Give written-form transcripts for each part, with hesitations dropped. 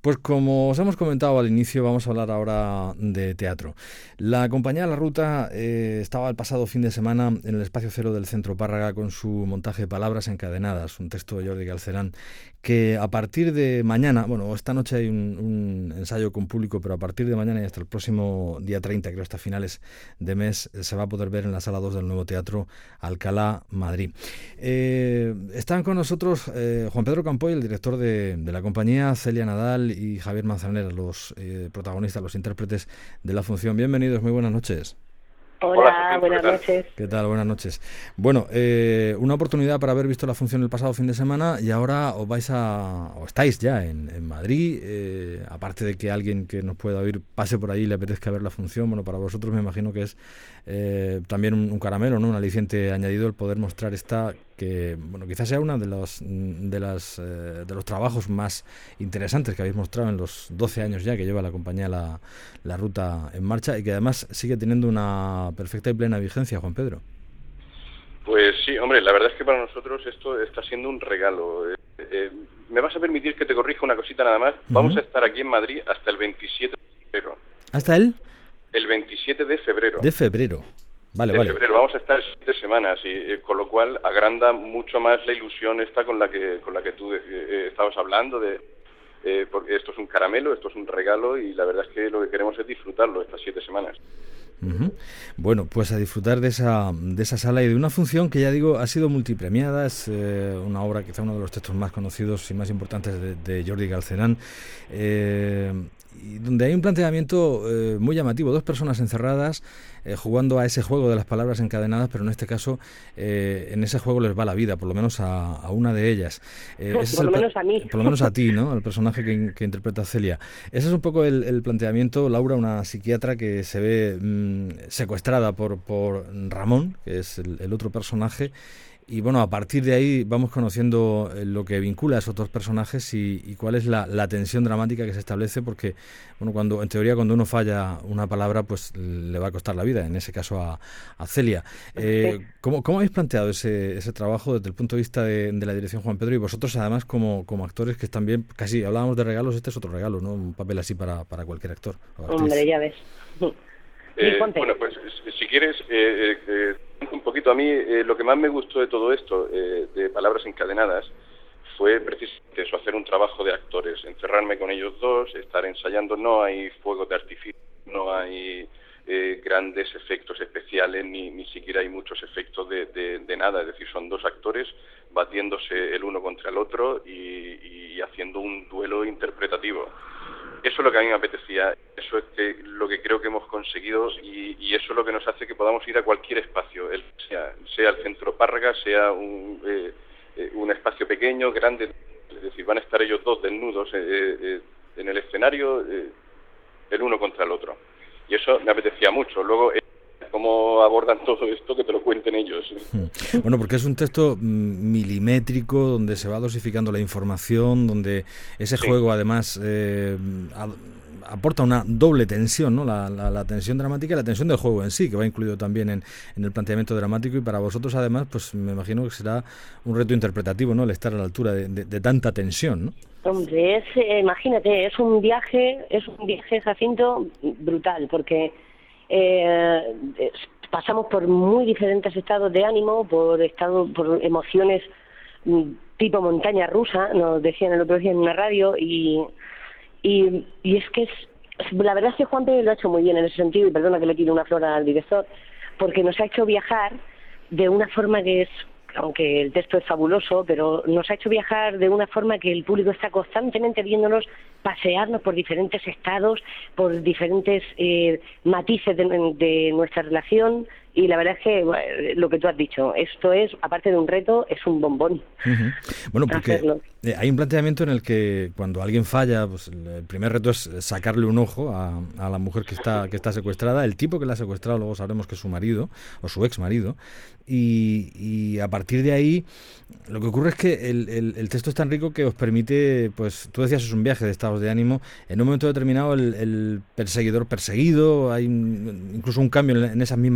Pues como os hemos comentado al inicio, vamos a hablar ahora de teatro. La compañía La Ruta estaba el pasado fin de semana en el Espacio Cero del Centro Párraga con su montaje Palabras encadenadas, un texto de Jordi Galcerán, que a partir de mañana, bueno, esta noche hay un ensayo con público, pero a partir de mañana y hasta el próximo día 30, creo hasta finales de mes, se va a poder ver en la Sala 2 del Nuevo Teatro Alcalá, Madrid. Están con nosotros Juan Pedro Campoy, el director de la compañía, Celia Nadal y Javier Manzanera, los protagonistas, los intérpretes de la función. Bienvenidos, muy buenas noches. Hola, buenas noches. ¿Qué tal? Buenas noches. Bueno, una oportunidad para haber visto la función el pasado fin de semana y ahora o estáis ya en Madrid, aparte de que alguien que nos pueda oír pase por ahí y le apetezca ver la función. Bueno, para vosotros me imagino que es también un caramelo, ¿no? Un aliciente añadido el poder mostrar esta, que bueno, quizás sea una de los trabajos más interesantes que habéis mostrado en los 12 años ya que lleva la compañía la Ruta en marcha, y que además sigue teniendo una perfecta y plena vigencia, Juan Pedro. Pues sí, hombre, la verdad es que para nosotros esto está siendo un regalo. ¿Me vas a permitir que te corrija una cosita nada más? Vamos a estar aquí en Madrid hasta el 27 de febrero. ¿Hasta el 27 de febrero. De febrero. Vale. Febrero. Vamos a estar 7 semanas y con lo cual agranda mucho más la ilusión esta con la que tú estabas hablando porque esto es un caramelo, esto es un regalo y la verdad es que lo que queremos es disfrutarlo estas 7 semanas. Uh-huh. Bueno, pues a disfrutar de esa sala y de una función que, ya digo, ha sido multipremiada. Es una obra, quizá uno de los textos más conocidos y más importantes de Jordi Galcerán, y donde hay un planteamiento muy llamativo, dos personas encerradas jugando a ese juego de las palabras encadenadas, pero en este caso en ese juego les va la vida, por lo menos a una de ellas. Por lo menos a mí. Por lo menos a ti, ¿no? El personaje que interpreta Celia. Ese es un poco el planteamiento. Laura, una psiquiatra que se ve secuestrada por Ramón, que es el otro personaje. Y bueno, a partir de ahí vamos conociendo lo que vincula a esos dos personajes y cuál es la tensión dramática que se establece, porque bueno, en teoría cuando uno falla una palabra, pues le va a costar la vida, en ese caso a Celia. ¿Cómo habéis planteado ese trabajo desde el punto de vista de la dirección, Juan Pedro, y vosotros además como actores que están bien, casi hablábamos de regalos, este es otro regalo, ¿no? Un papel así para cualquier actor o actriz. Hombre, ya ves. Bueno, pues si quieres, un poquito a mí, lo que más me gustó de todo esto, de Palabras encadenadas, fue precisamente eso, hacer un trabajo de actores, encerrarme con ellos dos, estar ensayando. No hay fuegos de artificio, no hay grandes efectos especiales, ni siquiera hay muchos efectos de nada, es decir, son dos actores batiéndose el uno contra el otro y haciendo un duelo interpretativo. Eso es lo que a mí me apetecía, eso es lo que creo que hemos conseguido y eso es lo que nos hace que podamos ir a cualquier espacio, sea el Centro Párraga, sea un espacio pequeño, grande, es decir, van a estar ellos dos desnudos en el escenario, el uno contra el otro. Y eso me apetecía mucho. Luego, cómo abordan todo esto, que te lo cuenten ellos. Bueno, porque es un texto milimétrico, donde se va dosificando la información, donde ese juego además aporta una doble tensión, ¿no? La tensión dramática y la tensión del juego en sí, que va incluido también en el planteamiento dramático, y para vosotros además, pues me imagino que será un reto interpretativo, ¿no? El estar a la altura de tanta tensión, ¿no? Hombre, imagínate, es un viaje, Jacinto, brutal, porque pasamos por muy diferentes estados de ánimo, por emociones tipo montaña rusa, nos decían el otro día en una radio, y es que la verdad es que Juan Pedro lo ha hecho muy bien en ese sentido, y perdona que le tire una flor al director, porque nos ha hecho viajar de una forma que es, aunque el texto es fabuloso, pero nos ha hecho viajar de una forma que el público está constantemente viéndonos pasearnos por diferentes estados, por diferentes matices de nuestra relación, y la verdad es que lo que tú has dicho, esto es, aparte de un reto, es un bombón. Uh-huh. Bueno, porque hay un planteamiento en el que cuando alguien falla, pues el primer reto es sacarle un ojo a la mujer que está secuestrada. El tipo que la ha secuestrado luego sabremos que es su marido o su ex marido, y a partir de ahí lo que ocurre es que el texto es tan rico que os permite, pues tú decías, es un viaje de estados de ánimo. En un momento determinado el perseguidor perseguido, hay incluso un cambio en esas mismas reglas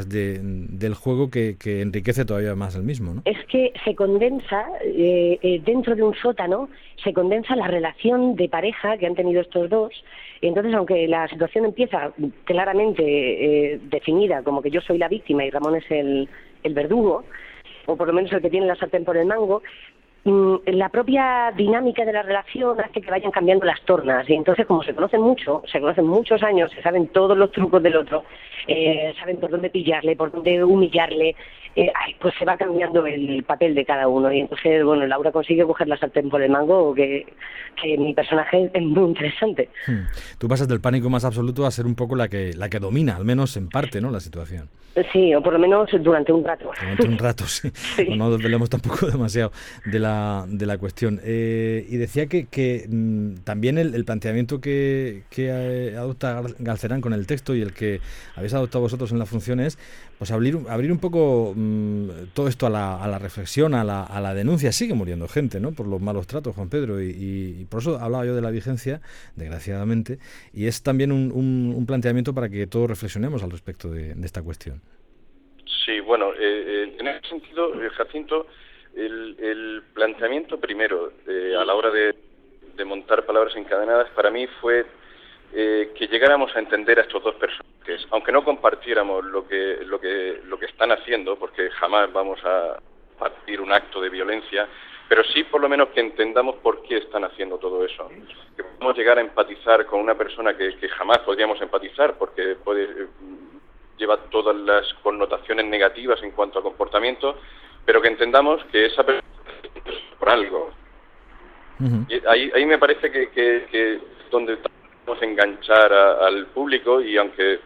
cosas del juego que enriquece todavía más el mismo, ¿no? Es que se condensa, dentro de un sótano, se condensa la relación de pareja que han tenido estos dos. Y entonces, aunque la situación empieza claramente definida como que yo soy la víctima y Ramón es el verdugo, o por lo menos el que tiene la sartén por el mango, la propia dinámica de la relación hace que vayan cambiando las tornas. Y entonces, como se conocen muchos años, se saben todos los trucos del otro, saben por dónde pillarle, por dónde humillarle, pues se va cambiando el papel de cada uno. Y entonces, bueno, Laura consigue coger la sartén por el mango, que mi personaje es muy interesante. Tú pasas del pánico más absoluto a ser un poco la que domina, al menos en parte, ¿no?, la situación. Sí, o por lo menos durante un rato. Durante un rato, sí. Sí. No desvelemos tampoco demasiado de la cuestión. Y decía que también el planteamiento que adopta Galcerán con el texto y el que habéis adoptado vosotros en la función es pues abrir un poco todo esto a la reflexión, a la denuncia. Sigue muriendo gente, ¿no?, por los malos tratos, Juan Pedro, y por eso hablaba yo de la vigencia, desgraciadamente, y es también un planteamiento para que todos reflexionemos al respecto de esta cuestión. Sí, bueno, en ese sentido, Jacinto, el planteamiento primero a la hora de montar Palabras Encadenadas para mí fue que llegáramos a entender a estos dos personajes, aunque no compartiéramos lo que están haciendo, porque jamás vamos a partir un acto de violencia, pero sí por lo menos que entendamos por qué están haciendo todo eso, que podemos llegar a empatizar con una persona que jamás podríamos empatizar, porque lleva todas las connotaciones negativas en cuanto a comportamiento, pero que entendamos que esa persona es por algo. Uh-huh. Y ahí me parece que donde podemos enganchar al público, y aunque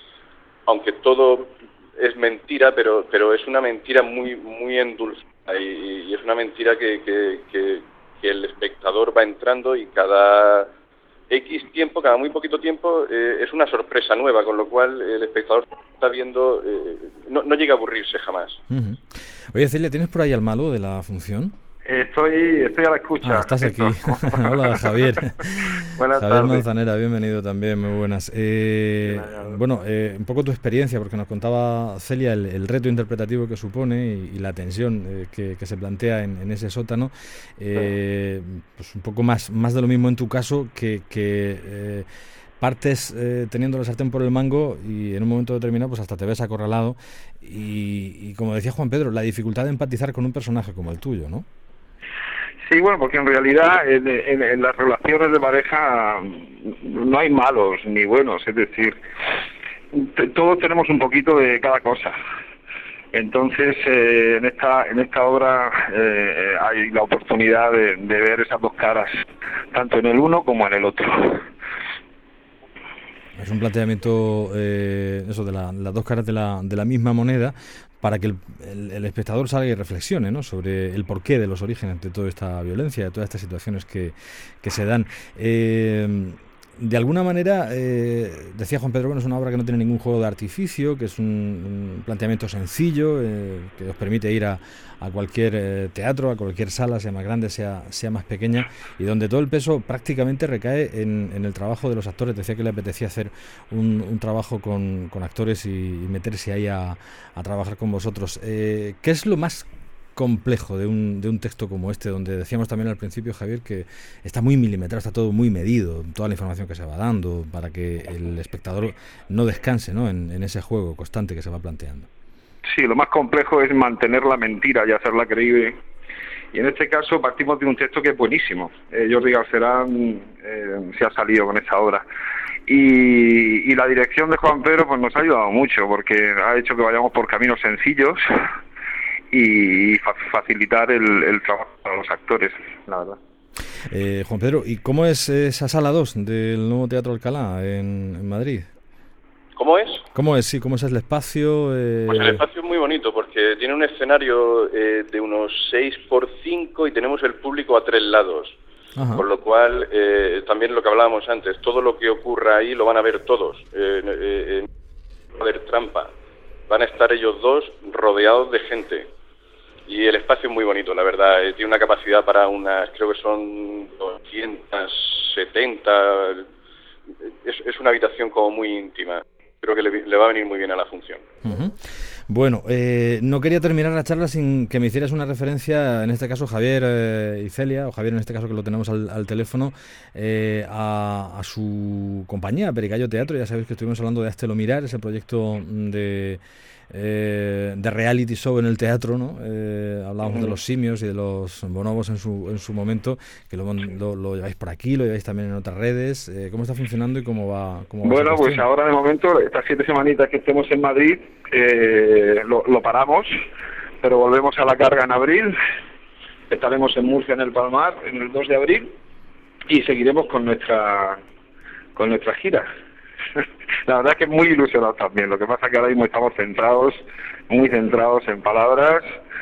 todo es mentira, pero es una mentira muy muy endulzada, y es una mentira que el espectador va entrando, y cada X tiempo, cada muy poquito tiempo, es una sorpresa nueva, con lo cual el espectador está viendo, no llega a aburrirse jamás. Uh-huh. Oye, Celia, ¿tienes por ahí al malo de la función? Estoy a la escucha. Estás aquí. Hola, Javier. Buenas Javier tardes. Manzanera, bienvenido también, muy buenas. Bueno, un poco tu experiencia, porque nos contaba Celia el reto interpretativo que supone y la tensión que se plantea en ese sótano. Pues un poco más de lo mismo en tu caso, que partes teniendo la sartén por el mango y en un momento determinado pues hasta te ves acorralado y como decía Juan Pedro, la dificultad de empatizar con un personaje como el tuyo, ¿no? Sí, bueno, porque en realidad en las relaciones de pareja no hay malos ni buenos, es decir, todos tenemos un poquito de cada cosa. Entonces, en esta obra hay la oportunidad de ver esas dos caras, tanto en el uno como en el otro. Es un planteamiento eso de las dos caras de la misma moneda, para que el espectador salga y reflexione, ¿no?, sobre el porqué de los orígenes de toda esta violencia, de todas estas situaciones que se dan. De alguna manera, decía Juan Pedro, bueno, es una obra que no tiene ningún juego de artificio, que es un planteamiento sencillo, que os permite ir a cualquier teatro, a cualquier sala, sea más grande, sea más pequeña, y donde todo el peso prácticamente recae en el trabajo de los actores. Decía que le apetecía hacer un trabajo con actores y meterse ahí a trabajar con vosotros. ¿Qué es lo más complejo de un texto como este, donde decíamos también al principio, Javier, que está muy milimetrado, está todo muy medido, toda la información que se va dando, para que el espectador no descanse, ¿no?, en ese juego constante que se va planteando? Sí, lo más complejo es mantener la mentira y hacerla creíble. Y en este caso partimos de un texto que es buenísimo. Jordi Galcerán se ha salido con esta obra. Y la dirección de Juan Pedro pues nos ha ayudado mucho, porque ha hecho que vayamos por caminos sencillos y facilitar el trabajo para los actores, la verdad. Juan Pedro, ¿y cómo es esa sala 2 del nuevo Teatro Alcalá en Madrid? ¿Cómo es? ¿Cómo es? Sí, ¿cómo es el espacio? Pues el espacio es muy bonito, porque tiene un escenario de unos 6x5 y tenemos el público a 3 lados. Ajá. Con lo cual, también lo que hablábamos antes, todo lo que ocurra ahí lo van a ver todos. No va a haber trampa. Van a estar ellos dos rodeados de gente. Y el espacio es muy bonito, la verdad. Tiene una capacidad para creo que son 270. Es una habitación como muy íntima. creo que le va a venir muy bien a la función. Uh-huh. Bueno, no quería terminar la charla sin que me hicieras una referencia, en este caso Javier y Celia, o Javier en este caso que lo tenemos al teléfono, a su compañía, Pericayo Teatro. Ya sabéis que estuvimos hablando de Háztelo Mirar, ese proyecto de reality show en el teatro, ¿no? Hablábamos de los simios y de los bonobos en su momento, que lo lleváis por aquí, lo lleváis también en otras redes. ¿Cómo está funcionando y cómo va? Bueno, pues ahora de momento, estas 7 semanitas que estemos en Madrid, lo paramos, pero volvemos a la carga en abril. Estaremos en Murcia, en el Palmar, en el 2 de abril, y seguiremos con nuestra gira. La verdad es que muy ilusionados también. Lo que pasa es que ahora mismo estamos muy centrados en palabras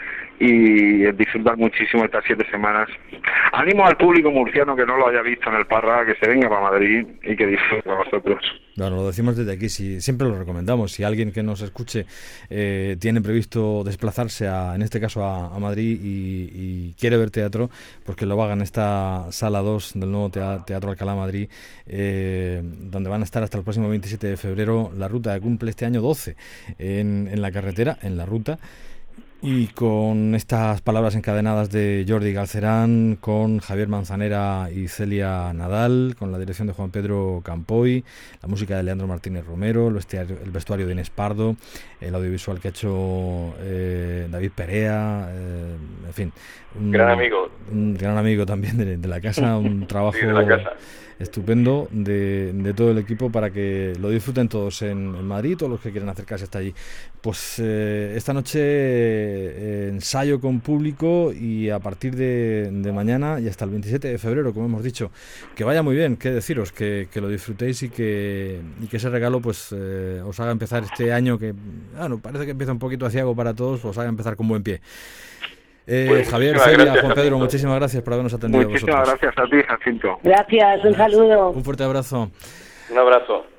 y en disfrutar muchísimo estas 7 semanas. Animo al público murciano que no lo haya visto en el Parra, que se venga para Madrid y que disfrute con nosotros. Bueno, lo decimos desde aquí, siempre lo recomendamos. Si alguien que nos escuche tiene previsto desplazarse en este caso a Madrid y quiere ver teatro, pues que lo haga en esta sala 2 del nuevo Teatro Alcalá Madrid, donde van a estar hasta el próximo 27 de febrero. La ruta que cumple este año 12 en la carretera, en la ruta. Y con estas palabras encadenadas de Jordi Galcerán, con Javier Manzanera y Celia Nadal, con la dirección de Juan Pedro Campoy, la música de Leandro Martínez Romero, el vestuario de Inés Pardo, el audiovisual que ha hecho David Perea, en fin. Un gran amigo también de la casa, un trabajo sí, de la casa. Estupendo de todo el equipo para que lo disfruten todos en Madrid, todos los que quieran acercarse hasta allí. Pues esta noche ensayo con público y a partir de mañana y hasta el 27 de febrero, como hemos dicho, que vaya muy bien, qué deciros, que lo disfrutéis y que ese regalo pues os haga empezar este año que, bueno, parece que empieza un poquito aciago para todos, os haga empezar con buen pie. Pues Javier, Celia, Juan Pedro, muchísimas gracias por habernos atendido. Muchísimas gracias a ti, Jacinto. Gracias, un saludo. Un fuerte abrazo. Un abrazo.